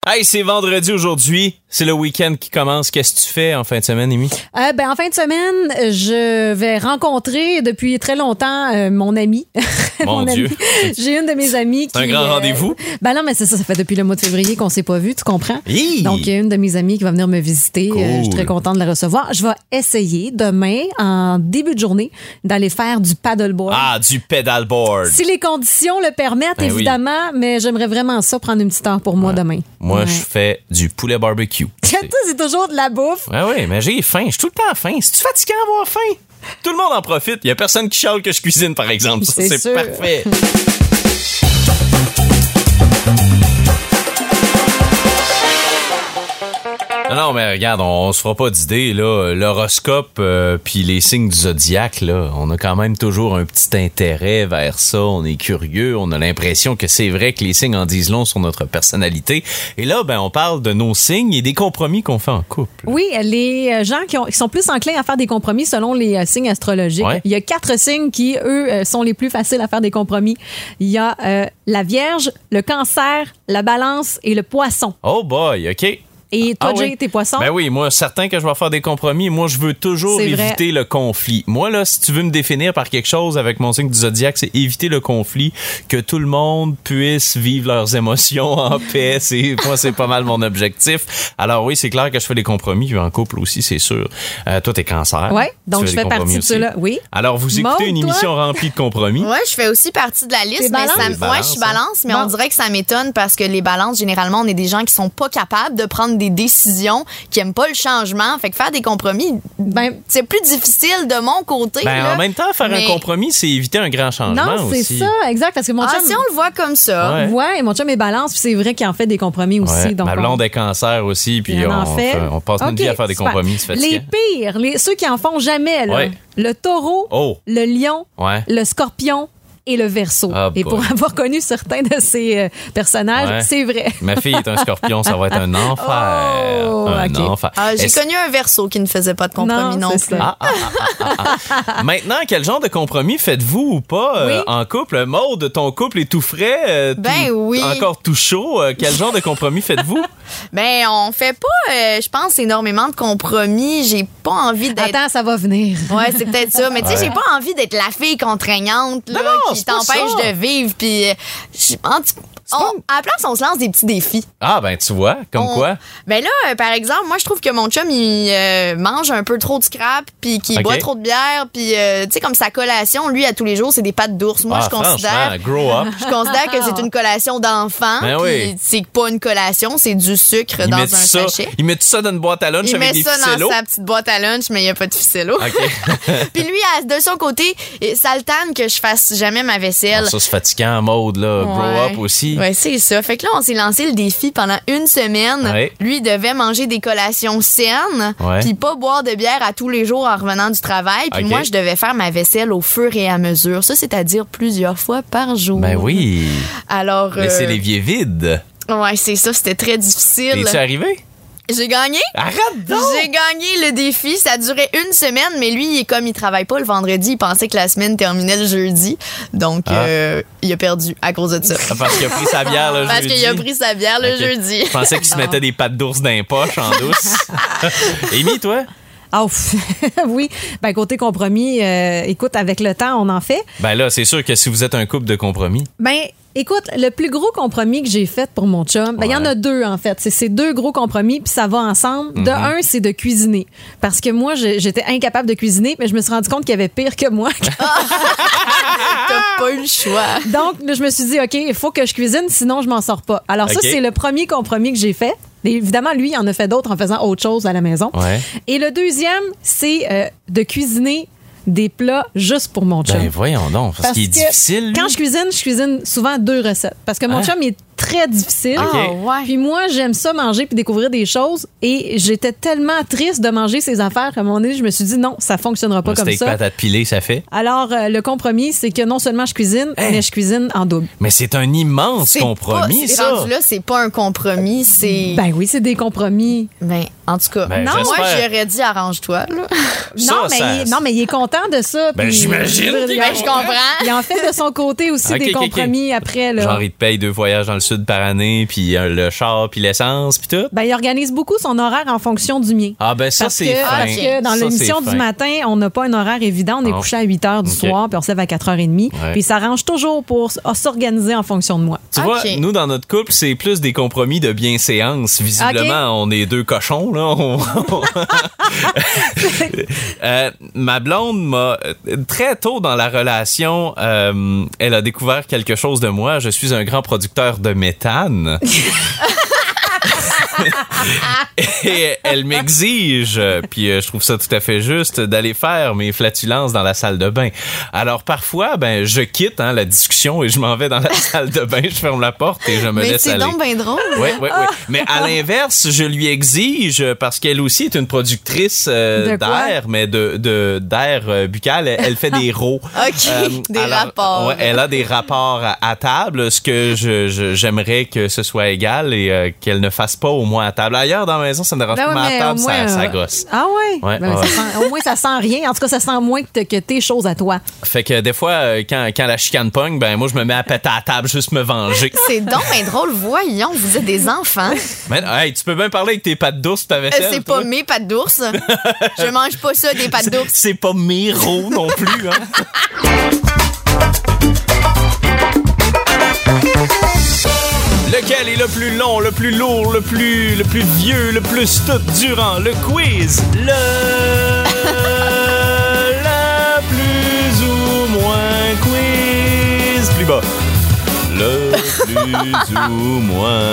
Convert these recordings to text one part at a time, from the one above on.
Hey, c'est vendredi aujourd'hui. C'est le week-end qui commence. Qu'est-ce que tu fais en fin de semaine, Amy? En fin de semaine, je vais rencontrer depuis très longtemps mon ami. Mon Dieu. J'ai une de mes amies qui... C'est un grand rendez-vous? Ben non, mais c'est ça. Ça fait depuis le mois de février qu'on s'est pas vu, tu comprends? Hi! Donc, il y a une de mes amies qui va venir me visiter. Cool. Je suis très contente de la recevoir. Je vais essayer demain, en début de journée, d'aller faire du paddleboard. Ah, du pedalboard. Si les conditions le permettent, Ben évidemment, mais j'aimerais vraiment ça, prendre une petite heure pour moi demain. Moi, je fais du poulet barbecue. Toi, c'est toujours de la bouffe. Oui, mais j'ai faim. Je suis tout le temps faim. C'est-tu fatigant d'avoir faim? Tout le monde en profite. Il y a personne qui chiale que je cuisine, par exemple. Ça, c'est sûr. parfait. Non, mais regarde, on se fera pas d'idée, là. L'horoscope puis les signes du zodiaque, là, on a quand même toujours un petit intérêt vers ça. On est curieux, on a l'impression que c'est vrai que les signes en disent long sur notre personnalité. Et là, on parle de nos signes et des compromis qu'on fait en couple. Oui, les gens qui sont plus enclins à faire des compromis selon les signes astrologiques. Ouais. Il y a 4 signes qui, eux, sont les plus faciles à faire des compromis. Il y a la Vierge, le Cancer, la Balance et le Poisson. Oh boy, OK. Et toi, Jay, oui. t'es Poisson? Ben oui, moi, certain que je vais faire des compromis. Moi, je veux toujours C'est vrai. éviter le conflit. Moi, là, si tu veux me définir par quelque chose avec mon signe du zodiaque, c'est éviter le conflit, que tout le monde puisse vivre leurs émotions en paix. Moi, c'est pas mal mon objectif. Alors oui, c'est clair que je fais des compromis. En couple aussi, c'est sûr. Toi, t'es Cancer. Oui, Tu donc fais je des fais partie compromis de aussi. ceux-là. Oui. Alors, vous écoutez Maud, une toi? émission remplie de compromis. Ouais, je fais aussi partie de la liste, T'es mais balance? T'es balance, je suis hein? balance, mais Bon. on dirait que ça m'étonne parce que les balances, généralement, on est des gens qui sont pas capables de prendre des décisions, qui aiment pas le changement. Fait que faire des compromis, c'est plus difficile de mon côté. là. En même temps, faire un Mais- compromis, c'est éviter un grand changement Non, c'est aussi. ça, exact. Parce que mon Ah, chum... si on le voit comme ça. Ouais. Ouais, mon chum est Balance, puis c'est vrai qu'il en fait des compromis aussi. Ouais, Donc ma blonde est Cancer aussi, puis Il en fait. on passe notre OK, vie à faire des super. compromis, c'est fatigant. Les pires, ceux qui en font jamais, là. Ouais. Le Taureau, Oh. le Lion, Ouais. le Scorpion et le Verseau. Ah, et boy. pour avoir connu certains de ces personnages, Ouais. c'est vrai. Ma fille est un Scorpion, ça va être un enfer. Oh, un OK. enfer. Ah, j'ai Est-ce- connu un Verseau qui ne faisait pas de compromis non, c'est plus. ça. Maintenant, quel genre de compromis faites-vous ou pas Oui. en couple? Maude, ton couple est tout frais, Ben oui. encore tout chaud. Quel genre de compromis faites-vous? Ben, on fait pas, je pense, énormément de compromis. J'ai pas envie d'être... Attends, ça va venir. Ouais, c'est peut-être ça. Mais tu sais, j'ai pas envie d'être la fille contraignante là, Non, qui c'est pas t'empêche ça. de vivre. Puis, à la place, on se lance des petits défis. Ah, ben tu vois, comme quoi? Ben là, par exemple, moi, je trouve que mon chum, il mange un peu trop de scrap, puis qu'il OK. boit trop de bière, puis, tu sais, comme sa collation, lui, à tous les jours, c'est des pâtes d'ours. Moi, Ah, je considère... franchement, grow up. Je considère que c'est une collation d'enfant. Ben puis oui. c'est pas une collation, c'est du sucre Ils dans un mettent ça, sachet. ils mettent ça dans une boîte à lunch Il avec met des ça ficellos. dans sa petite boîte à lunch, mais il n'y a pas de ficello. OK. Puis lui, de son côté, ça le tanne que je fasse jamais ma vaisselle. Ça, c'est fatigant en mode, là. Grow Ouais. up aussi. Ouais, c'est ça. Fait que là, on s'est lancé le défi pendant une semaine. Ouais. Lui, il devait manger des collations saines, Ouais. puis pas boire de bière à tous les jours en revenant du travail. Puis OK. moi, je devais faire ma vaisselle au fur et à mesure. Ça, c'est-à-dire plusieurs fois par jour. Ben oui. Alors, Laissez l'évier vide. ouais, c'est ça. C'était très difficile. Es-tu arrivé? J'ai gagné. Arrête donc! J'ai gagné le défi. Ça durait une semaine, mais lui, comme il travaille pas le vendredi, il pensait que la semaine terminait le jeudi. Donc, il a perdu à cause de ça. Parce qu'il a pris sa bière le Parce jeudi. qu'il a pris sa bière le Ok. jeudi. Je pensais qu'il se mettait des pattes d'ours dans les poches en douce. Amy, toi? Ah, oui. Ben, côté compromis, écoute, avec le temps, on en fait. Ben là, c'est sûr que si vous êtes un couple de compromis. Ben, écoute, le plus gros compromis que j'ai fait pour mon chum, ben, il y en a deux, en fait. C'est ces deux gros compromis, puis ça va ensemble. De un, c'est de cuisiner. Parce que moi, j'étais incapable de cuisiner, mais je me suis rendu compte qu'il y avait pire que moi. T'as pas eu le choix. Donc, là, je me suis dit, OK, il faut que je cuisine, sinon je m'en sors pas. Alors, OK. ça, c'est le premier compromis que j'ai fait. Et évidemment, lui, il en a fait d'autres en faisant autre chose à la maison. Ouais. Et le deuxième, c'est de cuisiner des plats juste pour mon chum. Ben voyons donc, parce qu'il est que difficile. lui. Quand je cuisine souvent 2 recettes. Parce que mon Hein? chum il est très difficile. OK. Ah, ouais. Puis moi, j'aime ça manger puis découvrir des choses. Et j'étais tellement triste de manger ces affaires qu'à un moment donné, je me suis dit non, ça fonctionnera pas Un comme steak ça. patate pilée, ça fait. Alors, le compromis, c'est que non seulement je cuisine, Hein? mais je cuisine en double. Mais c'est un immense compromis, pas, ça. rendu là, c'est pas un compromis, c'est... Ben oui, c'est des compromis. Ben, en tout cas, Ben, non, moi, j'espère. j'aurais dit arrange-toi, là. Ça, non, mais ça- non, mais il est content de ça. Ben, puis- j'imagine qu'il Ben, je comprends. Il en fait de son côté aussi Ok, des ok, ok. compromis après. Là. Genre, il te paye 2 voyages dans le sud par année, puis le char, puis l'essence, puis tout? Ben, il organise beaucoup son horaire en fonction du mien. Ah, ben ça, Parce c'est fin. Parce que dans Ça, l'émission c'est du fin. matin, on n'a pas un horaire évident. On est couché à 8 h du soir, puis on se lève à 4 h30. Ouais. Puis il s'arrange toujours pour s'organiser en fonction de moi. Tu vois, nous, dans notre couple, c'est plus des compromis de bienséance. Visiblement, on est deux cochons, là. Ma blonde m'a... Très tôt dans la relation, elle a découvert quelque chose de moi. Je suis un grand producteur de méthane. Et elle m'exige, puis je trouve ça tout à fait juste, d'aller faire mes flatulences dans la salle de bain. Alors parfois, ben je quitte la discussion et je m'en vais dans la salle de bain, je ferme la porte et je me laisse aller. Mais c'est donc bien drôle. Oui. Mais à l'inverse, je lui exige, parce qu'elle aussi est une productrice d'air, mais d'air buccal, elle fait des rots. OK, des rapports. Ouais, elle a des rapports à table, ce que j'aimerais que ce soit égal et qu'elle ne fasse pas au moins à table. Ailleurs dans la maison, ça ne dérange pas, mais à table, ça gosse. Ah ouais? Ouais. Ça sent, au moins, ça sent rien. En tout cas, ça sent moins que tes choses à toi. Fait que des fois, quand la chicane pogne, ben moi, je me mets à péter à table, juste me venger. C'est donc bien drôle. Voyons, vous êtes des enfants. Mais, hey, tu peux bien parler avec tes pattes d'ours, ta vaisselle. C'est pas mes pattes d'ours. Je mange pas ça, des pattes d'ours. C'est pas mes rots non plus, hein. Lequel est le plus long, le plus lourd, le plus vieux, le plus tout durant? Le quiz. Le plus ou moins quiz. Plus bas. Le plus ou moins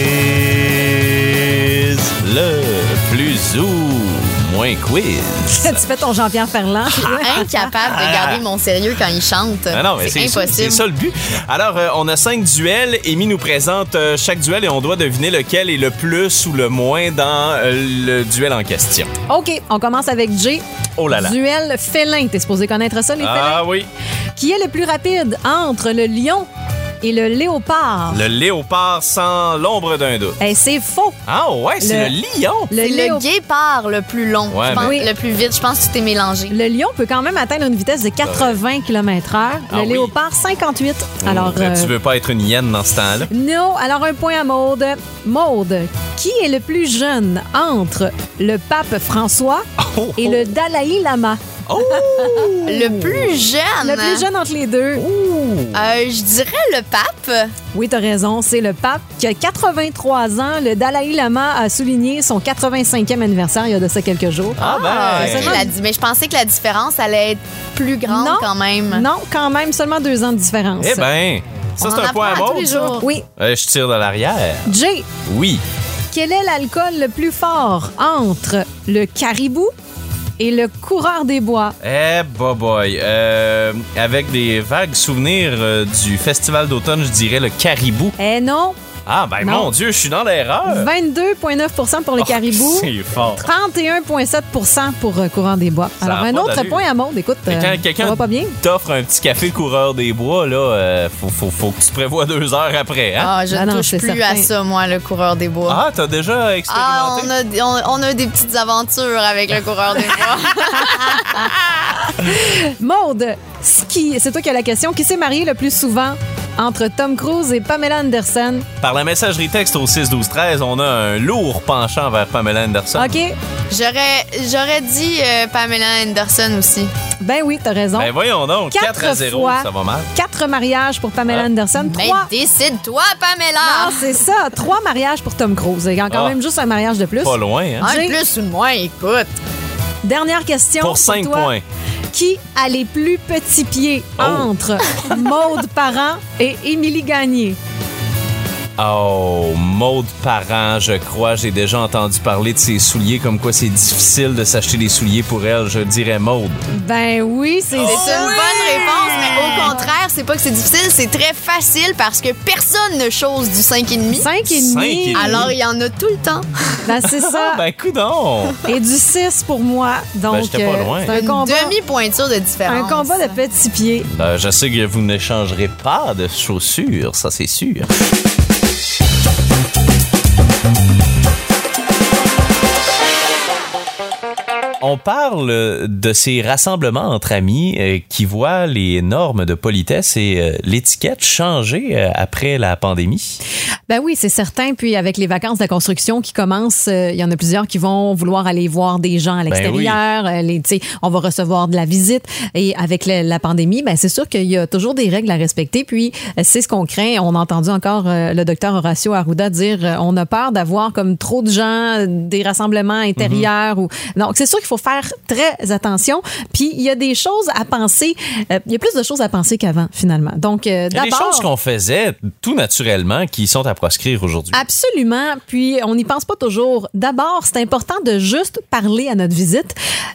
quiz. Le plus ou moins quiz. Tu fais ton Jean-Pierre Ferland. Incapable de garder mon sérieux quand il chante. Non, mais c'est impossible. C'est ça le but. Alors, on a 5 duels. Amy nous présente chaque duel et on doit deviner lequel est le plus ou le moins dans le duel en question. OK, on commence avec Jay. Oh là là. Duel félin. T'es supposé connaître ça, les félins? Ah oui. Qui est le plus rapide entre le lion et le léopard? Le léopard sans l'ombre d'un doute. C'est faux. Ah ouais, c'est le lion. C'est le guépard le plus long. Ouais, je pense, le plus vite. Je pense que tu t'es mélangé. Le lion peut quand même atteindre une vitesse de 80 km/h. Le léopard, 58. Alors, tu veux pas être une hyène dans ce temps-là? Non. Alors, un point à Maude. Maude, qui est le plus jeune entre le pape François et le Dalai Lama? Oh! Le plus jeune. Le plus jeune entre les deux. Je dirais le pape. Oui, t'as raison. C'est le pape qui a 83 ans. Le Dalai Lama a souligné son 85e anniversaire il y a de ça quelques jours. Ah ben! Mais je pensais que la différence allait être plus grande quand même. Non, quand même. Seulement 2 ans de différence. Eh ben, ça c'est un point à Maud, ça? Oui. Je tire de l'arrière. Jay. Oui. Quel est l'alcool le plus fort entre le caribou et le coureur des bois? Boy. Avec des vagues souvenirs du festival d'automne, je dirais le caribou. Non. Ah, ben Non. mon Dieu, je suis dans l'erreur. 22,9 pour le caribou. C'est fort. 31,7 pour coureur des bois. Ça Alors, a un pas autre d'allure. point à Maud. Écoute, Mais quand ça quelqu'un va pas bien? t'offre un petit café coureur des bois, là, faut que tu prévois 2 heures après, hein? Ah, je ne touche plus certain. à ça, moi, le coureur des bois. Ah, t'as déjà expérimenté? On a des petites aventures avec le coureur des bois. Maude, c'est toi qui as la question. Qui s'est marié le plus souvent entre Tom Cruise et Pamela Anderson? Par la messagerie texte au 6-12-13, on a un lourd penchant vers Pamela Anderson. OK. J'aurais dit Pamela Anderson aussi. Ben oui, t'as raison. Ben voyons donc, 4-0, fois, ça va mal. 4 mariages pour Pamela Anderson. Mais 3... décide-toi, Pamela! Non, c'est ça. 3 mariages pour Tom Cruise. Il y a quand même juste un mariage de plus. Pas loin, hein? Un plus ou de moins, écoute. Dernière question Pour 5 toi. points. Qui a les plus petits pieds entre Maude Parent et Émilie Gagné? Oh, Maude Parent, je crois. J'ai déjà entendu parler de ses souliers, comme quoi c'est difficile de s'acheter des souliers pour elle. Je dirais Maude. Ben oui, c'est C'est ça. une bonne réponse, mais au contraire, c'est pas que c'est difficile, c'est très facile parce que personne ne chose du 5,5. 5,5. Alors, il y en a tout le temps. Ben c'est ça. Ben, coudonc! Et du 6 pour moi. Donc, j'étais pas loin. c'est un Une combat. demi-pointure de différence. Un combat de petits pieds. Je sais que vous n'échangerez pas de chaussures, ça c'est sûr. on parle de ces rassemblements entre amis qui voient les normes de politesse et l'étiquette changer après la pandémie. Ben oui, c'est certain. Puis avec les vacances de la construction qui commencent, il y en a plusieurs qui vont vouloir aller voir des gens à l'extérieur. Oui. On va recevoir de la visite. Et avec la pandémie, ben c'est sûr qu'il y a toujours des règles à respecter. Puis c'est ce qu'on craint. On a entendu encore le docteur Horacio Arruda dire on a peur d'avoir comme trop de gens, des rassemblements intérieurs. Donc c'est sûr qu'il faut faire très attention. Puis il y a des choses à penser. Il y a plus de choses à penser qu'avant, finalement. Donc d'abord, il y a des choses qu'on faisait tout naturellement qui sont à proscrire aujourd'hui. Absolument. Puis on n'y pense pas toujours. D'abord, c'est important de juste parler à notre visite.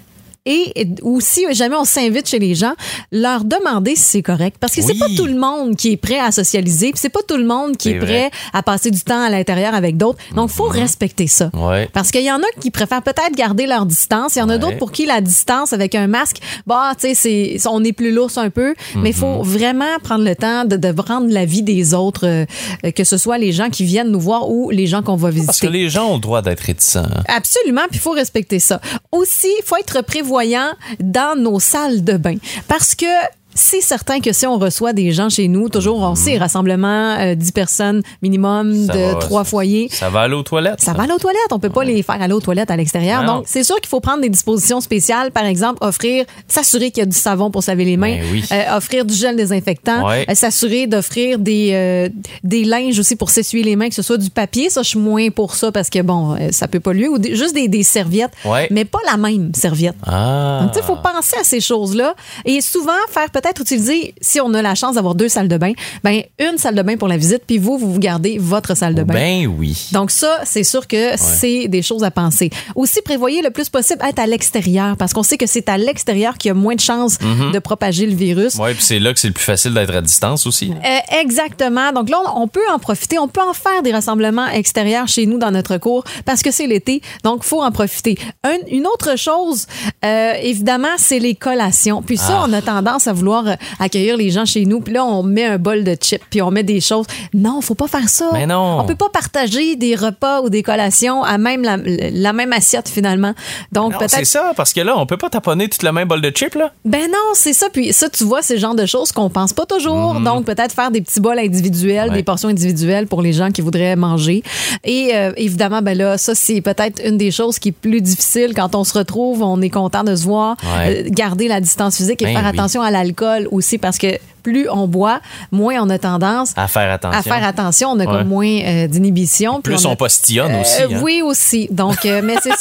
Et aussi, jamais on s'invite chez les gens, leur demander si c'est correct. Parce que c'est pas tout le monde qui est prêt à socialiser, puis c'est pas tout le monde qui est prêt à passer du temps à l'intérieur avec d'autres. Donc, il faut respecter ça. Ouais. Parce qu'il y en a qui préfèrent peut-être garder leur distance. Il y en a d'autres pour qui la distance avec un masque, tu sais, on est plus lousse un peu, mais il faut vraiment prendre le temps de rendre la vie des autres, que ce soit les gens qui viennent nous voir ou les gens qu'on va visiter. Parce que les gens ont le droit d'être réticents. Absolument, puis il faut respecter ça. Aussi, il faut être prévoyant dans nos salles de bain. Parce que c'est certain que si on reçoit des gens chez nous, toujours, on sait, rassemblement, 10 personnes minimum de 3 foyers. Ça va aller aux toilettes. Ça va aller aux toilettes. On peut pas les faire aller aux toilettes à l'extérieur. Non. Donc, c'est sûr qu'il faut prendre des dispositions spéciales. Par exemple, s'assurer qu'il y a du savon pour se laver les mains. Offrir du gel désinfectant. S'assurer d'offrir des linges aussi pour s'essuyer les mains, que ce soit du papier. Ça, je suis moins pour ça parce que, ça peut polluer. Ou juste des serviettes. Mais pas la même serviette. Donc, tu sais, il faut penser à ces choses-là. Et souvent, faire peut-être utiliser, si on a la chance d'avoir 2 salles de bain, une salle de bain pour la visite, puis vous gardez votre salle de bain. Ben oui. Donc ça, c'est sûr que c'est des choses à penser. Aussi, prévoyez le plus possible être à l'extérieur, parce qu'on sait que c'est à l'extérieur qu'il y a moins de chances de propager le virus. Oui, puis c'est là que c'est le plus facile d'être à distance aussi. Exactement. Donc là, on peut en profiter. On peut en faire des rassemblements extérieurs chez nous dans notre cour, parce que c'est l'été, donc il faut en profiter. Une autre chose, évidemment, c'est les collations. Puis ça, on a tendance à vouloir accueillir les gens chez nous, puis là, on met un bol de chips, puis on met des choses. Non, faut pas faire ça. Mais non. On peut pas partager des repas ou des collations à même la même assiette, finalement. Donc, peut-être... C'est ça, parce que là, on peut pas taponner tout le même bol de chips, là. Ben non, c'est ça. Puis ça, tu vois, c'est le genre de choses qu'on pense pas toujours. Donc, peut-être faire des petits bols individuels, des portions individuelles pour les gens qui voudraient manger. Et évidemment, ben là, ça, c'est peut-être une des choses qui est plus difficile quand on se retrouve, on est content de se voir, garder la distance physique et faire attention à l'alcool aussi, parce que plus on boit, moins on a tendance à faire attention. On a comme moins d'inhibition. Plus on postillonne aussi. Oui, aussi. Donc, mais c'est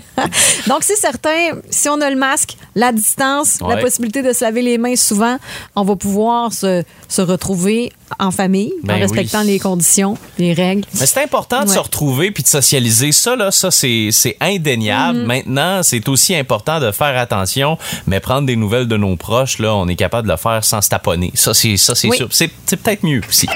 donc, c'est certain, si on a le masque, la distance, la possibilité de se laver les mains souvent, on va pouvoir se retrouver en famille, en respectant les conditions, les règles. Mais c'est important de se retrouver puis de socialiser. Ça, c'est indéniable. Maintenant, c'est aussi important de faire attention, mais prendre des nouvelles de nos proches, là, on est capable de le faire sans se taponner. Ça, c'est sûr. C'est peut-être mieux aussi.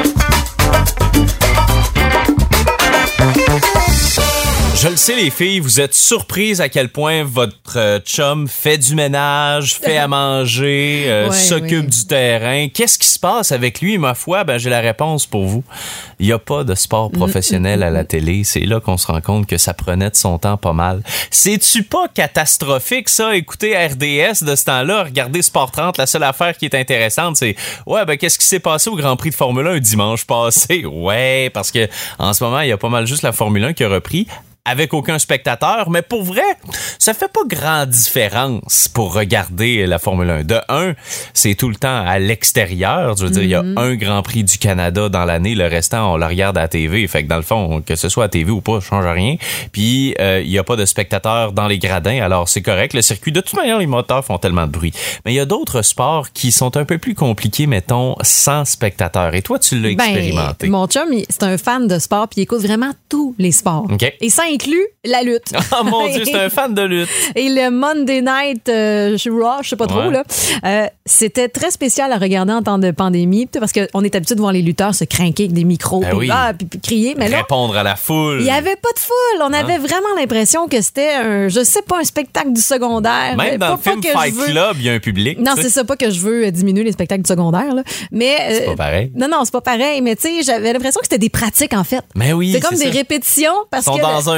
Je le sais, les filles, vous êtes surprises à quel point votre chum fait du ménage, fait à manger, s'occupe du terrain. Qu'est-ce qui se passe avec lui? Ma foi, j'ai la réponse pour vous. Il n'y a pas de sport professionnel à la télé. C'est là qu'on se rend compte que ça prenait de son temps pas mal. C'est-tu pas catastrophique, ça? Écoutez RDS de ce temps-là, regardez Sport 30, la seule affaire qui est intéressante, c'est qu'est-ce qui s'est passé au Grand Prix de Formule 1 dimanche passé? Ouais, parce que en ce moment, il y a pas mal juste la Formule 1 qui a repris, avec aucun spectateur, mais pour vrai, ça fait pas grande différence pour regarder la Formule 1. De un, c'est tout le temps à l'extérieur. Je veux dire, il y a un Grand Prix du Canada dans l'année, le restant, on le regarde à la TV. Fait que dans le fond, que ce soit à la TV ou pas, ça change rien. Puis, il y a pas de spectateurs dans les gradins, alors c'est correct. Le circuit, de toute manière, les moteurs font tellement de bruit. Mais il y a d'autres sports qui sont un peu plus compliqués, mettons, sans spectateurs. Et toi, tu l'as expérimenté. Mon chum, c'est un fan de sport, puis il écoute vraiment tous les sports. Okay. Et ça inclut la lutte. Oh mon Dieu, c'est un fan de lutte. Et le Monday Night Raw, je sais pas trop, là. C'était très spécial à regarder en temps de pandémie, parce qu'on est habitué de voir les lutteurs se crinquer avec des micros, puis crier. Mais répondre à la foule. Il n'y avait pas de foule. On avait vraiment l'impression que c'était un spectacle du secondaire. Même dans le film Fight Club, il y a un public. Non, c'est ça, pas que je veux diminuer les spectacles du secondaire, là. Mais c'est pas pareil. Non, c'est pas pareil. Mais tu sais, j'avais l'impression que c'était des pratiques, en fait. Mais oui, c'est comme des répétitions. Parce Ils sont dans un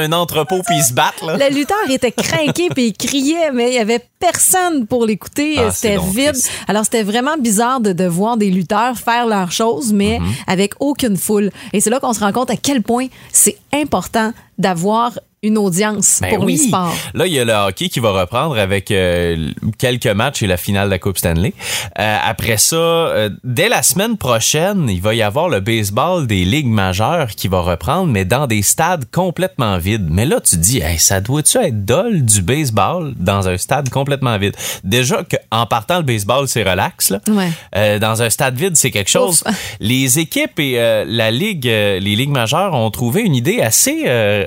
un entrepôt puis ils se battent, là. Le lutteur était craqué puis il criait, mais il y avait personne pour l'écouter. C'était vide. Triste. Alors, c'était vraiment bizarre de voir des lutteurs faire leurs choses, mais avec aucune foule. Et c'est là qu'on se rend compte à quel point c'est important d'avoir une audience pour les sports. Là, il y a le hockey qui va reprendre avec quelques matchs et la finale de la Coupe Stanley. Après ça, dès la semaine prochaine, il va y avoir le baseball des ligues majeures qui va reprendre, mais dans des stades complètement vides. Mais là, tu te dis, hey, ça doit-tu être dole du baseball dans un stade complètement vide? Déjà qu'en partant, le baseball, c'est relax. Là. Ouais. Dans un stade vide, c'est quelque chose. Ouf. Les équipes et la ligue, les ligues majeures ont trouvé une idée assez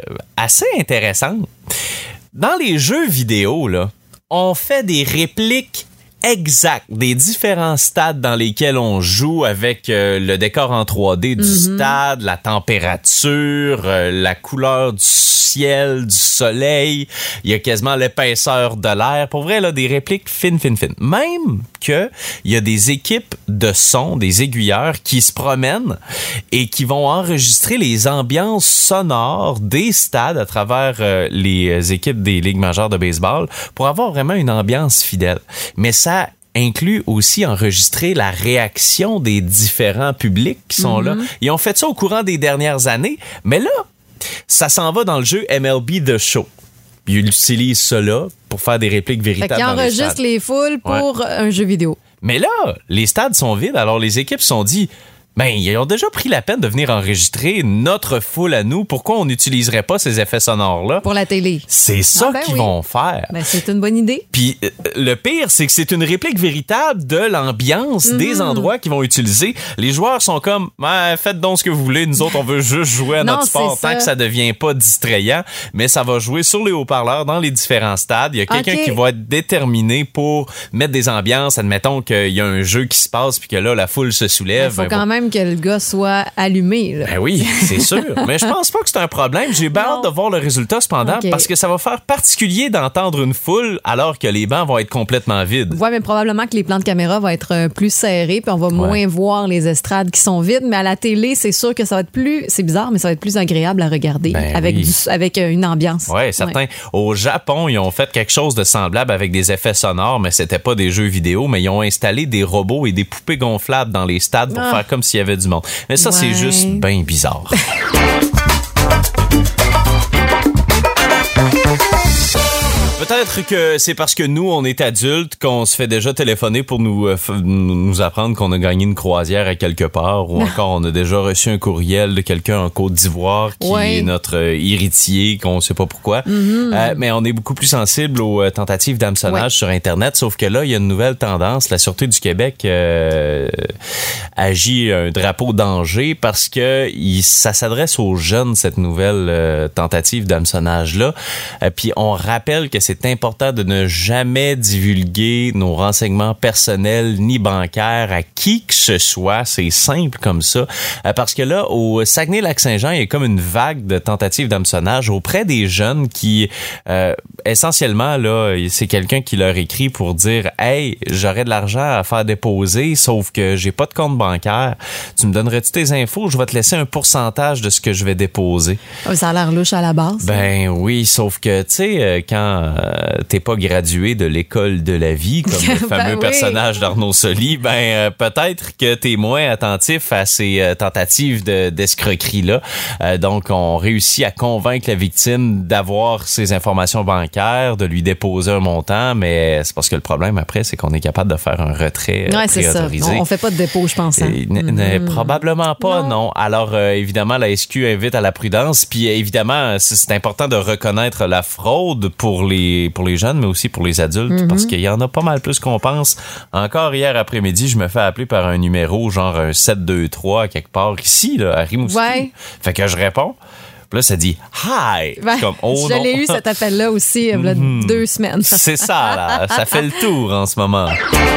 intéressante. Dans les jeux vidéo, là, on fait des répliques exactes des différents stades dans lesquels on joue avec le décor en 3D du stade, la température, la couleur du ciel, du soleil. Il y a quasiment l'épaisseur de l'air. Pour vrai, là, des répliques fines. Même que il y a des équipes de son, des aiguilleurs qui se promènent et qui vont enregistrer les ambiances sonores des stades à travers les équipes des ligues majeures de baseball pour avoir vraiment une ambiance fidèle. Mais ça inclut aussi enregistrer la réaction des différents publics qui sont là. Ils ont fait ça au courant des dernières années, mais là, ça s'en va dans le jeu MLB The Show. Ils utilisent ça là pour faire des répliques véritables. Fait qu'ils enregistrent les foules pour un jeu vidéo. Mais là, les stades sont vides, alors les équipes se sont dit... Ben, ils ont déjà pris la peine de venir enregistrer notre foule à nous. Pourquoi on n'utiliserait pas ces effets sonores-là? Pour la télé. C'est ça qu'ils vont faire. Ben, c'est une bonne idée. Puis le pire, c'est que c'est une réplique véritable de l'ambiance des endroits qu'ils vont utiliser. Les joueurs sont comme, faites donc ce que vous voulez. Nous autres, on veut juste jouer à notre sport tant que ça devient pas distrayant. Mais ça va jouer sur les haut-parleurs dans les différents stades. Il y a quelqu'un qui va être déterminé pour mettre des ambiances. Admettons qu'il y a un jeu qui se passe puis que là, la foule se soulève. Il faut quand même que le gars soit allumé. Là. Ben oui, c'est sûr. Mais je pense pas que c'est un problème. J'ai bien hâte de voir le résultat cependant parce que ça va faire particulier d'entendre une foule alors que les bancs vont être complètement vides. Oui, mais probablement que les plans de caméra vont être plus serrés puis on va moins voir les estrades qui sont vides. Mais à la télé, c'est sûr que ça va être plus... C'est bizarre, mais ça va être plus agréable à regarder avec une ambiance. Oui, certains. Ouais. Au Japon, ils ont fait quelque chose de semblable avec des effets sonores, mais c'était pas des jeux vidéo, mais ils ont installé des robots et des poupées gonflables dans les stades pour faire comme s'il y avait du monde. Mais ça, c'est juste bien bizarre. Peut-être que c'est parce que nous, on est adultes, qu'on se fait déjà téléphoner pour nous apprendre qu'on a gagné une croisière à quelque part, ou encore on a déjà reçu un courriel de quelqu'un en Côte d'Ivoire qui est notre héritier, qu'on sait pas pourquoi. Mais on est beaucoup plus sensible aux tentatives d'hameçonnage sur Internet, sauf que là, il y a une nouvelle tendance. La Sûreté du Québec agit un drapeau danger parce que ça s'adresse aux jeunes, cette nouvelle tentative d'hameçonnage-là. Puis on rappelle que c'est important de ne jamais divulguer nos renseignements personnels ni bancaires à qui que ce soit. C'est simple comme ça. Parce que là, au Saguenay-Lac-Saint-Jean, il y a comme une vague de tentatives d'hameçonnage auprès des jeunes qui, essentiellement, là, c'est quelqu'un qui leur écrit pour dire « Hey, j'aurais de l'argent à faire déposer, sauf que j'ai pas de compte bancaire. Tu me donnerais-tu tes infos? Je vais te laisser un pourcentage de ce que je vais déposer. » Ça a l'air louche à la base. Ben oui, sauf que, tu sais, quand t'es pas gradué de l'école de la vie, comme le fameux personnage d'Arnaud Soli, peut-être que t'es moins attentif à ces tentatives d'escroquerie-là. Donc, on réussit à convaincre la victime d'avoir ses informations bancaires, de lui déposer un montant, mais c'est parce que le problème après, c'est qu'on est capable de faire un retrait préautorisé. C'est ça. On fait pas de dépôt, je pense. Probablement pas, non. Alors, évidemment, la SQ invite à la prudence, puis évidemment, c'est important de reconnaître la fraude pour les jeunes, mais aussi pour les adultes, parce qu'il y en a pas mal plus qu'on pense. Encore hier après-midi, je me fais appeler par un numéro, genre un 723, quelque part ici, là, à Rimouski. Ouais. Fait que je réponds. Puis là, ça dit « Hi! » comme, oh, je l'ai eu, cet appel-là aussi, il y a 2 semaines. C'est ça, là. Ça fait le tour en ce moment.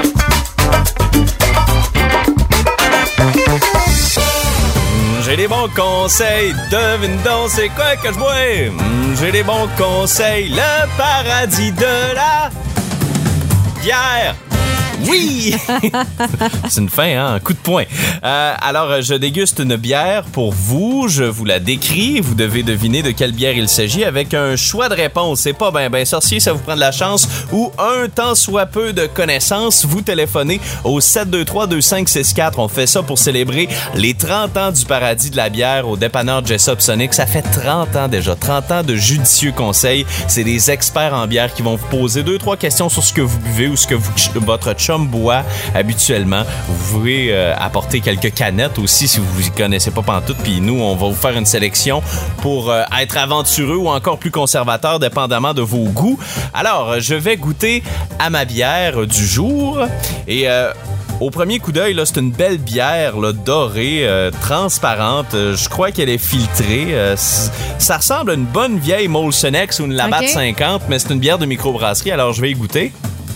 J'ai des bons conseils, devine donc c'est quoi que je bois. J'ai des bons conseils, le paradis de la bière. Oui! C'est une fin, hein? Un coup de poing. Alors, je déguste une bière pour vous. Je vous la décris. Vous devez deviner de quelle bière il s'agit avec un choix de réponse. C'est pas ben sorcier, ça vous prend de la chance ou un tant soit peu de connaissances. Vous téléphonez au 723-2564. On fait ça pour célébrer les 30 ans du paradis de la bière au dépanneur Jessup Sonic. Ça fait 30 ans déjà. 30 ans de judicieux conseils. C'est des experts en bière qui vont vous poser 2-3 questions sur ce que vous buvez ou ce que votre chum boit habituellement. Vous pouvez apporter quelques canettes aussi si vous ne connaissez pas pantoute. Puis nous, on va vous faire une sélection pour être aventureux ou encore plus conservateur, dépendamment de vos goûts. Alors, je vais goûter à ma bière du jour. Et au premier coup d'œil, là, c'est une belle bière là, dorée, transparente. Je crois qu'elle est filtrée. Ça ressemble à une bonne vieille Molson X ou une Labatt 50, mais c'est une bière de microbrasserie. Alors, je vais y goûter.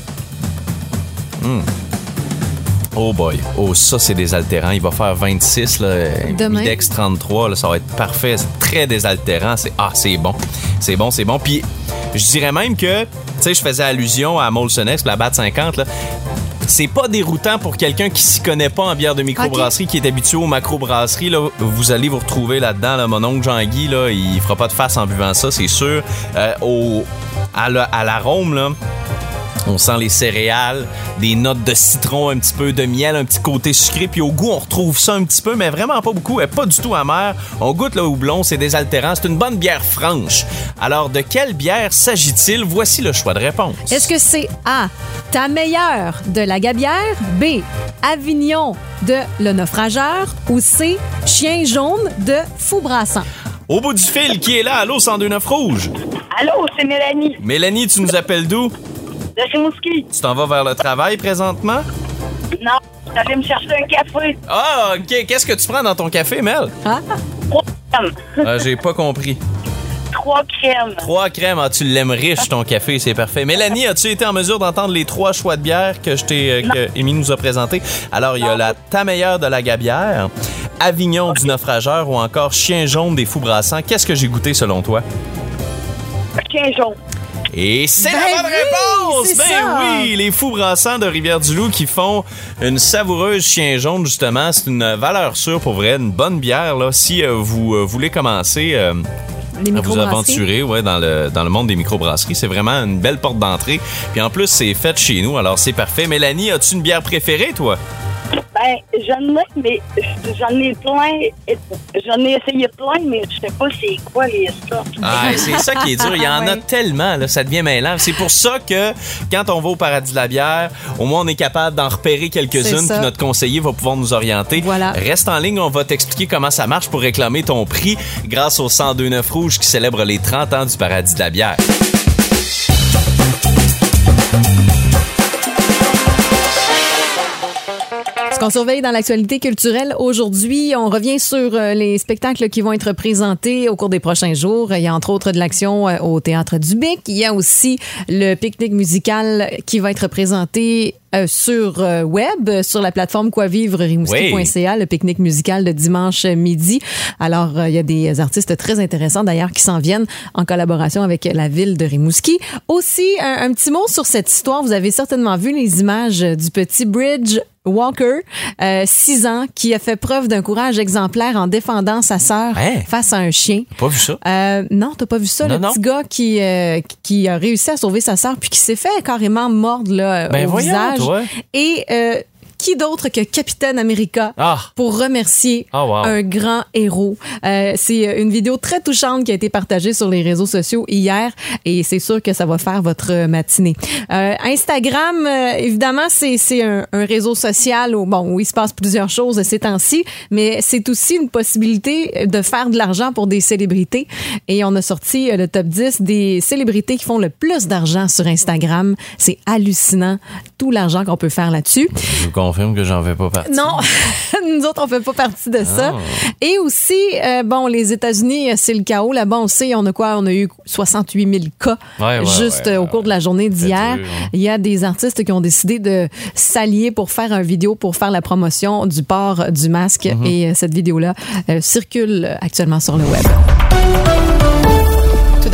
Oh boy. Oh, ça, c'est désaltérant. Il va faire 26, là. Midex 33, là, ça va être parfait. C'est très désaltérant. C'est bon. C'est bon. Puis, je dirais même que, tu sais, je faisais allusion à Molson X, la Labatt 50, là. C'est pas déroutant pour quelqu'un qui s'y connaît pas en bière de microbrasserie, qui est habitué aux macrobrasseries. Là, vous allez vous retrouver là-dedans. Là, mon oncle Jean-Guy, là, il fera pas de face en buvant ça, c'est sûr. À l'arôme, là, on sent les céréales, des notes de citron, un petit peu de miel, un petit côté sucré. Puis au goût, on retrouve ça un petit peu, mais vraiment pas beaucoup. Elle est pas du tout amère. On goûte le houblon, c'est désaltérant. C'est une bonne bière franche. Alors, de quelle bière s'agit-il? Voici le choix de réponse. Est-ce que c'est A, ta meilleure de la Gabière, B, Avignon de Le Naufrageur ou C, Chien jaune de Fou-Brassant? Au bout du fil, qui est là? Allô, 102.9 Rouge? Allô, c'est Mélanie. Mélanie, tu nous appelles d'où? De Rimouski. Tu t'en vas vers le travail présentement? Non, j'allais me chercher un café. Ah, OK. Qu'est-ce que tu prends dans ton café, Mel? 3 crèmes. J'ai pas compris. 3 crèmes. 3 crèmes. Ah, tu l'aimes riche, ton café, c'est parfait. Mélanie, as-tu été en mesure d'entendre les 3 choix de bière que que Émilie nous a présentés? Alors, il y a la Ta meilleure de la Gabière, Avignon du Naufrageur ou encore Chien jaune des Fou-Brassants. Qu'est-ce que j'ai goûté selon toi? Chien jaune. Et c'est la bonne réponse! C'est Ben ça. oui, les Fou-Brassants de Rivière-du-Loup qui font une savoureuse Chien jaune, justement. C'est une valeur sûre pour vrai, une bonne bière. Là, si vous voulez commencer à vous aventurer dans le monde des microbrasseries, c'est vraiment une belle porte d'entrée. Puis en plus, c'est fait chez nous, alors c'est parfait. Mélanie, as-tu une bière préférée, toi? Ben, j'en ai, mais j'en ai plein. J'en ai essayé plein, mais je sais pas c'est quoi les sortes. Ah, c'est ça qui est dur. Il y en a tellement, là, ça devient mêlant. C'est pour ça que quand on va au Paradis de la bière, au moins on est capable d'en repérer quelques-unes, puis notre conseiller va pouvoir nous orienter. Voilà. Reste en ligne, on va t'expliquer comment ça marche pour réclamer ton prix grâce au 102.9 Rouge qui célèbre les 30 ans du Paradis de la bière. Ce qu'on surveille dans l'actualité culturelle aujourd'hui, on revient sur les spectacles qui vont être présentés au cours des prochains jours. Il y a entre autres de l'action au Théâtre du Bic. Il y a aussi le pique-nique musical qui va être présenté sur web, sur la plateforme quoivivre-rimouski.ca, le pique-nique musical de dimanche midi. Alors, il y a des artistes très intéressants d'ailleurs qui s'en viennent en collaboration avec la ville de Rimouski. Aussi, un petit mot sur cette histoire. Vous avez certainement vu les images du petit Bridge Walker, 6 ans, qui a fait preuve d'un courage exemplaire en défendant sa sœur face à un chien. T'as pas vu ça? Non, t'as pas vu ça? Non, Petit gars qui a réussi à sauver sa sœur puis qui s'est fait carrément mordre là, au visage. Ouais. Et qui d'autre que Capitaine America pour remercier un grand héros. C'est une vidéo très touchante qui a été partagée sur les réseaux sociaux hier et c'est sûr que ça va faire votre matinée. Instagram, évidemment, c'est un réseau social où il se passe plusieurs choses ces temps-ci, mais c'est aussi une possibilité de faire de l'argent pour des célébrités et on a sorti le top 10 des célébrités qui font le plus d'argent sur Instagram. C'est hallucinant, tout l'argent qu'on peut faire là-dessus. Je vous confirme que j'en fais pas partie. Non, nous autres, on fait pas partie de ça. Et aussi, les États-Unis, c'est le chaos. Là-bas, on sait, on a eu 68 000 cas au cours de la journée d'hier. Il y a des artistes qui ont décidé de s'allier pour faire une vidéo pour faire la promotion du port du masque. Et cette vidéo-là circule actuellement sur le web. Tout d'abord,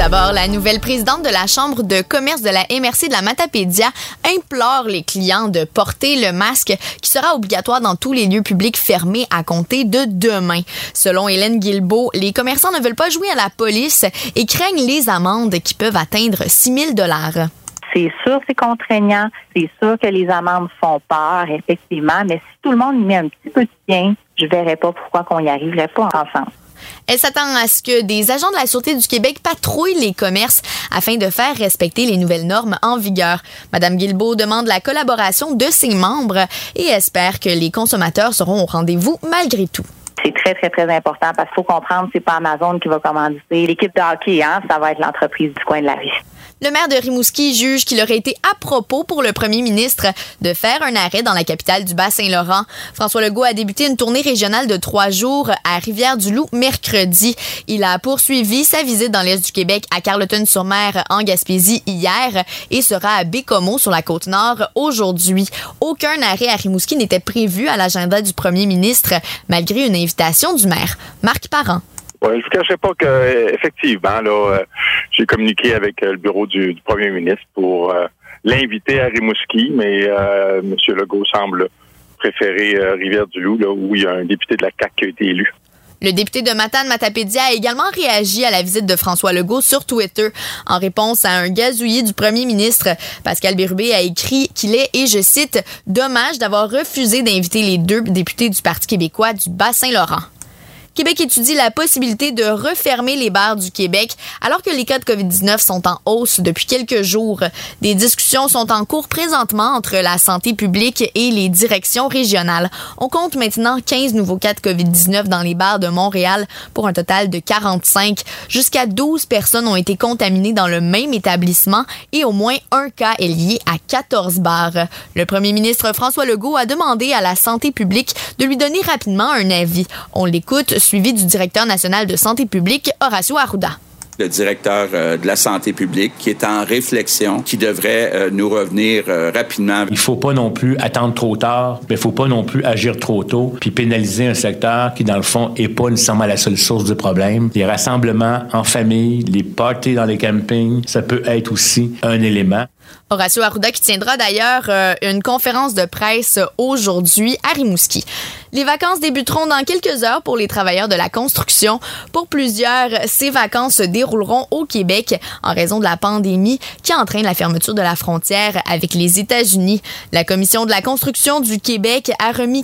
D'abord, la nouvelle présidente de la Chambre de commerce de la MRC de la Matapédia implore les clients de porter le masque qui sera obligatoire dans tous les lieux publics fermés à compter de demain. Selon Hélène Guilbeault, les commerçants ne veulent pas jouer à la police et craignent les amendes qui peuvent atteindre 6 000 $. C'est sûr, c'est contraignant. C'est sûr que les amendes font peur, effectivement. Mais si tout le monde y met un petit peu de sien, je verrais pas pourquoi qu'on y arriverait pas ensemble. Elle s'attend à ce que des agents de la Sûreté du Québec patrouillent les commerces afin de faire respecter les nouvelles normes en vigueur. Madame Guilbeault demande la collaboration de ses membres et espère que les consommateurs seront au rendez-vous malgré tout. C'est très, très, très important parce qu'il faut comprendre que c'est pas Amazon qui va commanditer l'équipe de hockey, ça va être l'entreprise du coin de la rue. Le maire de Rimouski juge qu'il aurait été à propos pour le premier ministre de faire un arrêt dans la capitale du Bas-Saint-Laurent. François Legault a débuté une tournée régionale de 3 jours à Rivière-du-Loup mercredi. Il a poursuivi sa visite dans l'Est du Québec à Carleton-sur-Mer en Gaspésie hier et sera à Bécomo sur la Côte-Nord aujourd'hui. Aucun arrêt à Rimouski n'était prévu à l'agenda du premier ministre malgré une invitation du maire. Marc Parent. Ouais, je vous cacherai pas que effectivement là, j'ai communiqué avec le bureau du premier ministre pour l'inviter à Rimouski, mais M. Legault semble préférer Rivière-du-Loup, là où il y a un député de la CAQ qui a été élu. Le député de Matane-Matapédia a également réagi à la visite de François Legault sur Twitter. En réponse à un gazouillis du premier ministre, Pascal Bérubé a écrit qu'il est, et je cite, « dommage d'avoir refusé d'inviter les 2 députés du Parti québécois du Bas-Saint-Laurent ». Québec étudie la possibilité de refermer les bars du Québec alors que les cas de COVID-19 sont en hausse depuis quelques jours. Des discussions sont en cours présentement entre la santé publique et les directions régionales. On compte maintenant 15 nouveaux cas de COVID-19 dans les bars de Montréal pour un total de 45. Jusqu'à 12 personnes ont été contaminées dans le même établissement et au moins un cas est lié à 14 bars. Le premier ministre François Legault a demandé à la santé publique de lui donner rapidement un avis. On l'écoute, suivi du directeur national de santé publique, Horacio Arruda. Le directeur de la santé publique qui est en réflexion, qui devrait nous revenir rapidement. Il faut pas non plus attendre trop tard, mais il faut pas non plus agir trop tôt puis pénaliser un secteur qui, dans le fond, est pas nécessairement la seule source du problème. Les rassemblements en famille, les parties dans les campings, ça peut être aussi un élément. Horacio Arruda qui tiendra d'ailleurs une conférence de presse aujourd'hui à Rimouski. Les vacances débuteront dans quelques heures pour les travailleurs de la construction. Pour plusieurs, ces vacances se dérouleront au Québec en raison de la pandémie qui entraîne la fermeture de la frontière avec les États-Unis. La Commission de la construction du Québec a remis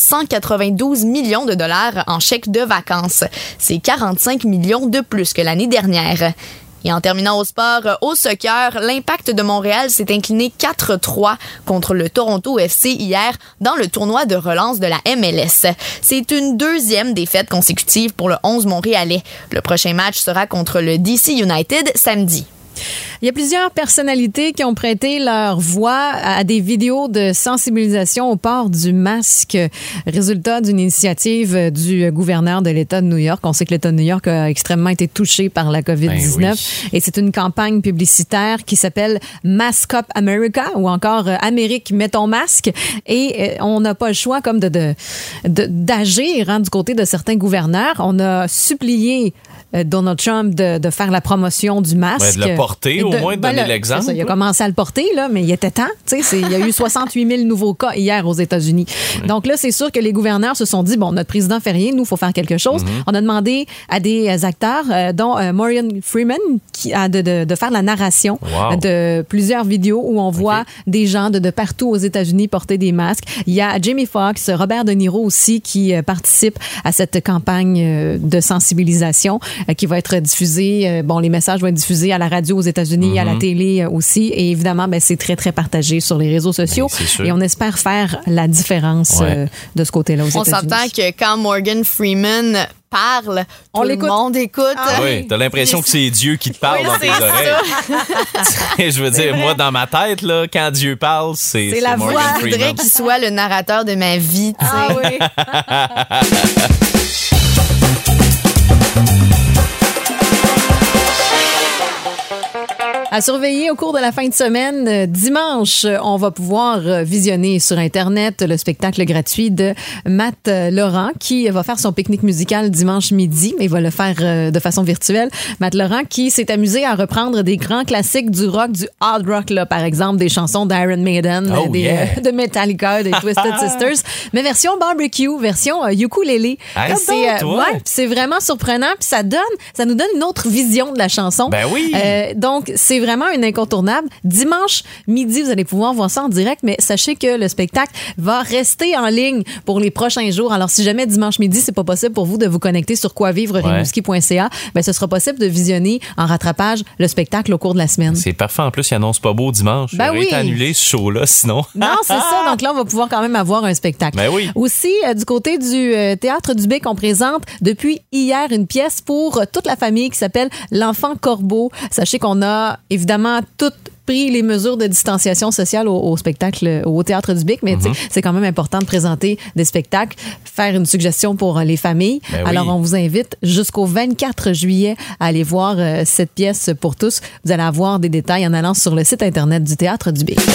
492 millions de dollars en chèques de vacances. C'est 45 millions de plus que l'année dernière. Et en terminant au sport, au soccer, l'Impact de Montréal s'est incliné 4-3 contre le Toronto FC hier dans le tournoi de relance de la MLS. C'est une 2e défaite consécutive pour le 11 montréalais. Le prochain match sera contre le DC United samedi. Il y a plusieurs personnalités qui ont prêté leur voix à des vidéos de sensibilisation au port du masque, résultat d'une initiative du gouverneur de l'État de New York. On sait que l'État de New York a extrêmement été touché par la COVID-19 Ben oui. Et c'est une campagne publicitaire qui s'appelle Mask Up America ou encore Amérique, mets ton masque. Et on n'a pas le choix comme d'agir du côté de certains gouverneurs. On a supplié Donald Trump de faire la promotion du masque. Ouais, de le porter, au moins, de donner l'exemple. Ça, il a commencé à le porter, là, mais il était temps. Il y a eu 68 000 nouveaux cas hier aux États-Unis. Oui. Donc là, c'est sûr que les gouverneurs se sont dit, bon, notre président fait rien, nous, il faut faire quelque chose. Mm-hmm. On a demandé à des acteurs, dont Morgan Freeman, de faire la narration de plusieurs vidéos où on voit des gens de partout aux États-Unis porter des masques. Il y a Jamie Foxx, Robert De Niro aussi, qui participe à cette campagne de sensibilisation qui va être diffusée. Les messages vont être diffusés à la radio aux États-Unis, à la télé aussi. Et évidemment, c'est très, très partagé sur les réseaux sociaux. Et on espère faire la différence de ce côté-là aux États-Unis. On s'entend que quand Morgan Freeman parle, tout le monde écoute. Ah oui, t'as l'impression que c'est Dieu qui te parle dans tes oreilles. Je veux dire, moi, dans ma tête, là, quand Dieu parle, c'est la Morgan voix. Freeman. Je voudrais qu'il soit le narrateur de ma vie. Ah oui. À surveiller au cours de la fin de semaine. Dimanche, on va pouvoir visionner sur Internet le spectacle gratuit de Matt Laurent qui va faire son pique-nique musical dimanche midi, mais il va le faire de façon virtuelle. Matt Laurent qui s'est amusé à reprendre des grands classiques du rock, du hard rock, là, par exemple, des chansons d'Iron Maiden, de Metallica, des Twisted Sisters, mais version barbecue, version ukulélé. C'est vraiment surprenant, puis ça nous donne une autre vision de la chanson. Ben oui! Donc, c'est vraiment une incontournable. Dimanche midi, vous allez pouvoir voir ça en direct, mais sachez que le spectacle va rester en ligne pour les prochains jours. Alors, si jamais dimanche midi, c'est pas possible pour vous de vous connecter sur quoivivre-rimouski.ca, ben, ce sera possible de visionner en rattrapage le spectacle au cours de la semaine. C'est parfait. En plus, il annonce pas beau dimanche. Ben oui. Il aurait été annulé ce show-là, sinon. Non, c'est ça. Donc là, on va pouvoir quand même avoir un spectacle. Ben oui. Aussi, du côté du Théâtre du Bic, on présente depuis hier une pièce pour toute la famille qui s'appelle L'Enfant Corbeau. Sachez qu'on a évidemment toutes pris les mesures de distanciation sociale au spectacle, au Théâtre du Bic, mais c'est quand même important de présenter des spectacles, faire une suggestion pour les familles. Ben Alors, oui. on vous invite jusqu'au 24 juillet à aller voir cette pièce pour tous. Vous allez avoir des détails en allant sur le site Internet du Théâtre du Bic.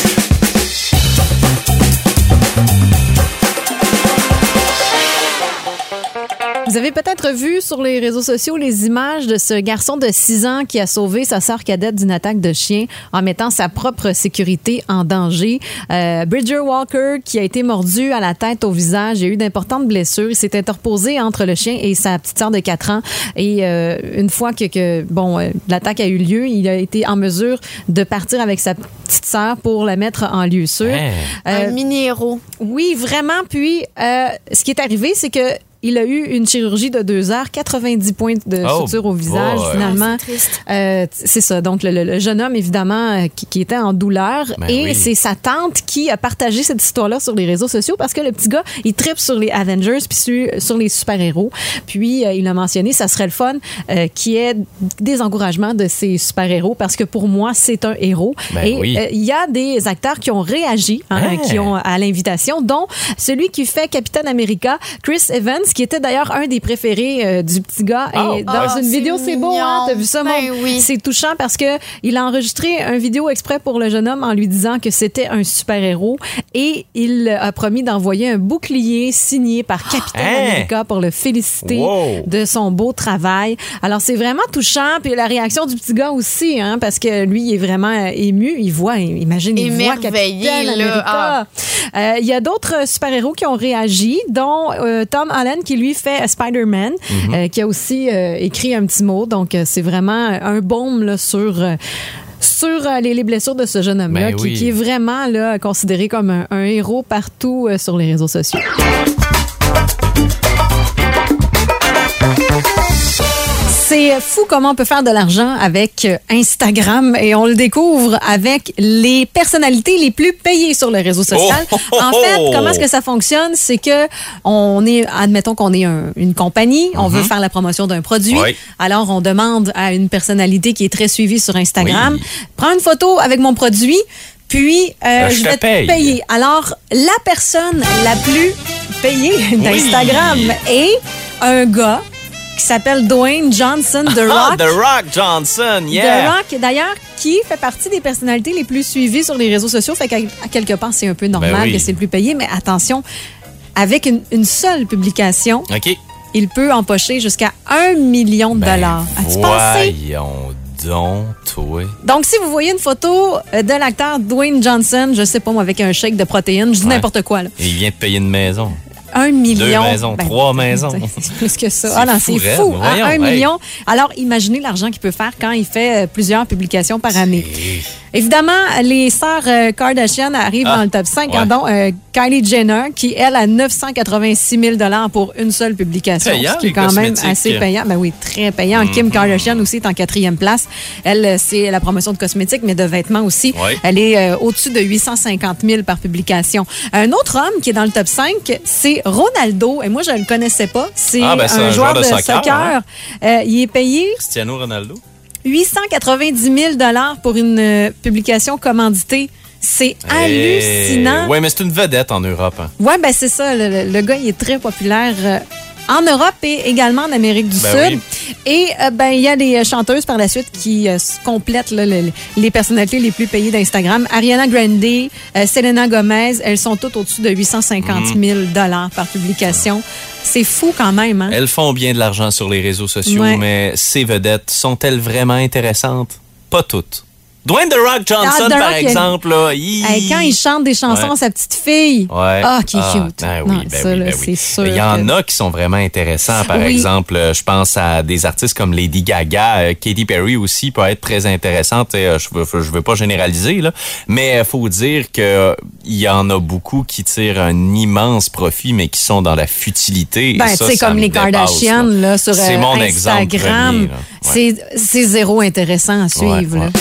Vous avez peut-être vu sur les réseaux sociaux les images de ce garçon de 6 ans qui a sauvé sa sœur cadette d'une attaque de chien en mettant sa propre sécurité en danger. Bridger Walker, qui a été mordu à la tête, au visage, il a eu d'importantes blessures. Il s'est interposé entre le chien et sa petite sœur de 4 ans. Et une fois que l'attaque a eu lieu, il a été en mesure de partir avec sa petite sœur pour la mettre en lieu sûr. Un mini-héros. Oui, vraiment. Puis, ce qui est arrivé, c'est que il a eu une chirurgie de 2 heures, 90 points de suture au visage, finalement. C'est triste. C'est ça. Donc, le jeune homme, évidemment, qui était en douleur. C'est sa tante qui a partagé cette histoire-là sur les réseaux sociaux parce que le petit gars, il tripe sur les Avengers puis sur les super-héros. Puis, il a mentionné, ça serait le fun qu'il y ait des encouragements de ces super-héros parce que pour moi, c'est un héros. Il y a des acteurs qui ont réagi, qui ont à l'invitation, dont celui qui fait Captain America, Chris Evans, qui était d'ailleurs un des préférés du petit gars. Et dans une vidéo, c'est beau, hein? T'as vu ça, oui. C'est touchant parce que il a enregistré une vidéo exprès pour le jeune homme en lui disant que c'était un super-héros et il a promis d'envoyer un bouclier signé par Captain America pour le féliciter de son beau travail. Alors, c'est vraiment touchant. Puis la réaction du petit gars aussi, hein, parce que lui, il est vraiment ému. Il voit Captain America. Il y a d'autres super-héros qui ont réagi, dont Tom Holland, qui lui fait Spider-Man, qui a aussi écrit un petit mot. Donc, c'est vraiment un baume là, sur les blessures de ce jeune homme-là, qui est vraiment là, considéré comme un héros partout sur les réseaux sociaux. C'est fou comment on peut faire de l'argent avec Instagram et on le découvre avec les personnalités les plus payées sur le réseau social. En fait, comment est-ce que ça fonctionne? C'est que admettons qu'on est une compagnie, on veut faire la promotion d'un produit. Alors, on demande à une personnalité qui est très suivie sur Instagram, prends une photo avec mon produit, puis je vais te payer. Alors, la personne la plus payée d'Instagram est un gars qui s'appelle Dwayne Johnson, The Rock. The Rock Johnson, The Rock, d'ailleurs, qui fait partie des personnalités les plus suivies sur les réseaux sociaux. Fait qu'à quelque part, c'est un peu normal que c'est le plus payé. Mais attention, avec une seule publication, il peut empocher jusqu'à 1 million de dollars. As-tu pensé? Donc, si vous voyez une photo de l'acteur Dwayne Johnson, je sais pas moi, avec un chèque de protéines, je dis n'importe quoi. Là. Il vient de payer une maison. 1 million. 2 maisons, 3 maisons. C'est plus que ça. C'est fou. Voyons, 1 million. Alors, imaginez l'argent qu'il peut faire quand il fait plusieurs publications par année. Évidemment, les sœurs Kardashian arrivent dans le top 5, dont Kylie Jenner, qui, elle, a 986 000 $ pour une seule publication. Payant, ce qui est quand même assez payant. Ben oui, très payant. Kim Kardashian aussi est en 4e place. Elle, c'est la promotion de cosmétiques, mais de vêtements aussi. Elle est au-dessus de 850 000 par publication. Un autre homme qui est dans le top 5, c'est Ronaldo. Et moi, je ne le connaissais pas. C'est un joueur de soccer. Il est payé... Cristiano Ronaldo. 890 000 $ pour une publication commanditée. C'est hallucinant. Oui, mais c'est une vedette en Europe. Hein. Oui, ben c'est ça. Le gars, il est très populaire en Europe et également en Amérique du Sud. Oui. Et il y a des chanteuses par la suite qui complètent là, les personnalités les plus payées d'Instagram. Ariana Grande, Selena Gomez, elles sont toutes au-dessus de 850 000 $ par publication. C'est fou quand même. Hein? Elles font bien de l'argent sur les réseaux sociaux, mais ces vedettes, sont-elles vraiment intéressantes? Pas toutes. Dwayne The Rock Johnson, par exemple, là, quand il chante des chansons à sa petite fille. Ouais. Ah, qui est cute. C'est sûr. Il y en a qui sont vraiment intéressants. Par exemple, je pense à des artistes comme Lady Gaga, Katy Perry aussi peut être très intéressante. Je veux pas généraliser, là, mais faut dire que il y en a beaucoup qui tirent un immense profit, mais qui sont dans la futilité. C'est comme les Kardashians là, sur mon Instagram. Premier, c'est zéro intéressant à suivre. Là.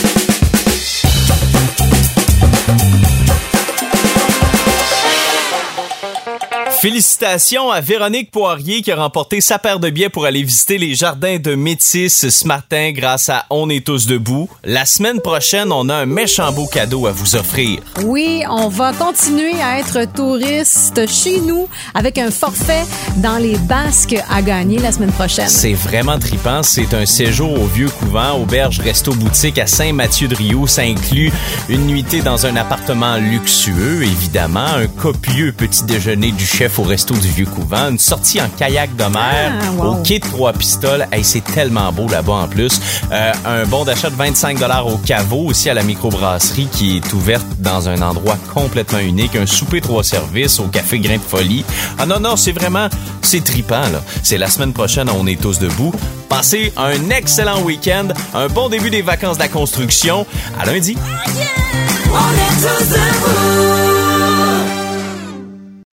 Félicitations à Véronique Poirier qui a remporté sa paire de billets pour aller visiter les jardins de Métis ce matin grâce à On est tous debout. La semaine prochaine, on a un méchant beau cadeau à vous offrir. Oui, on va continuer à être touriste chez nous avec un forfait dans les Basques à gagner la semaine prochaine. C'est vraiment trippant. C'est un séjour au Vieux Couvent, auberge resto boutique à Saint-Mathieu-de-Riou. Ça inclut une nuitée dans un appartement luxueux, évidemment, un copieux petit déjeuner du chef au resto du Vieux Couvent, une sortie en kayak de mer au quai de Trois-Pistoles. Hey, c'est tellement beau là-bas en plus. Un bon d'achat de 25 $ au caveau, aussi à la microbrasserie qui est ouverte dans un endroit complètement unique. Un souper 3 services au café Grain de Folie. Ah non, c'est trippant, là. C'est la semaine prochaine, On est tous debout. Passez un excellent week-end, un bon début des vacances de la construction. À lundi. On est tous